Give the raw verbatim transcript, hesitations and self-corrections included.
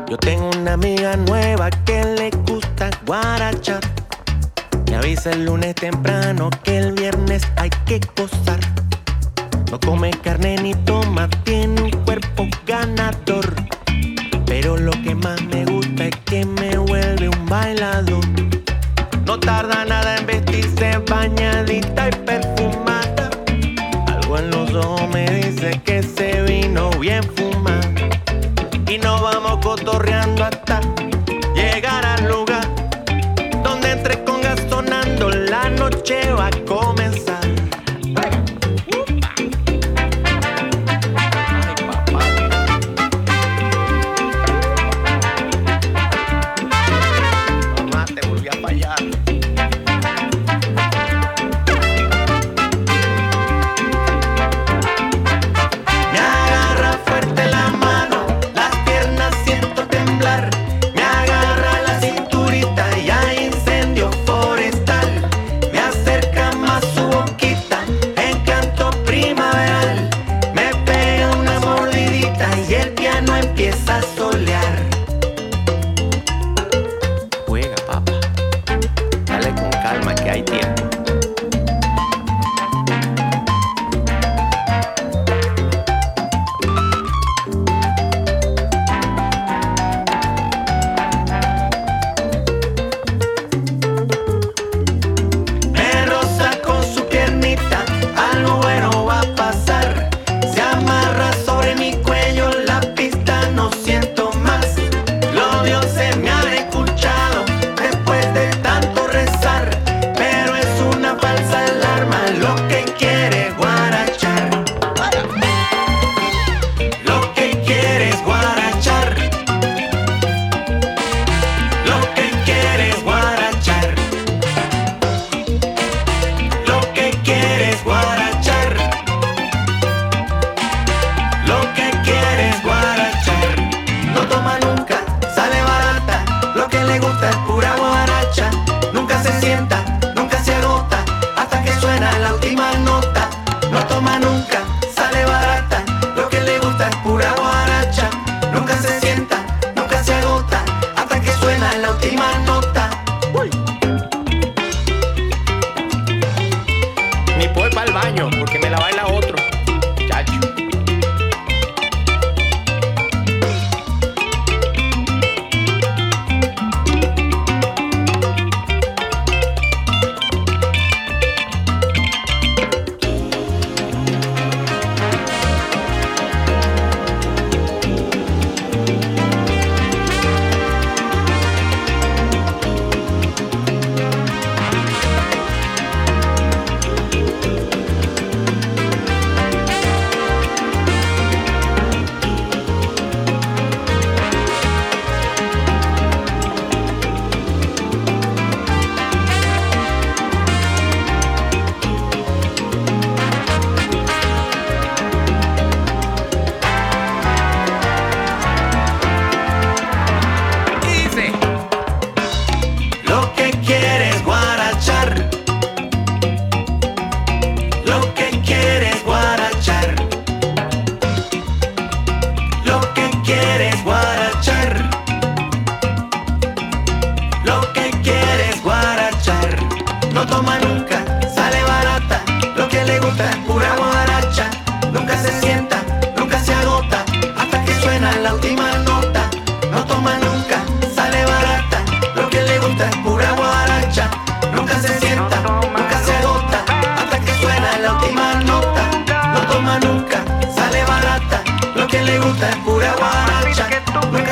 Yo tengo una amiga nueva que le gusta guarachar. Me avisa el lunes temprano que el viernes hay que gozar. No come carne ni toma, tiene un cuerpo ganador. Pero lo que más me gusta es que me vuelve un bailador. No tarda nada en vestirse bañadita y perfumada. Algo en los ojos me dice que se vino bien fumada. Y nos vamos cotorreando hasta llegar al lugar donde entre congas sonando la noche va a comenzar. Nunca sale barata, lo que le gusta es pura guaracha.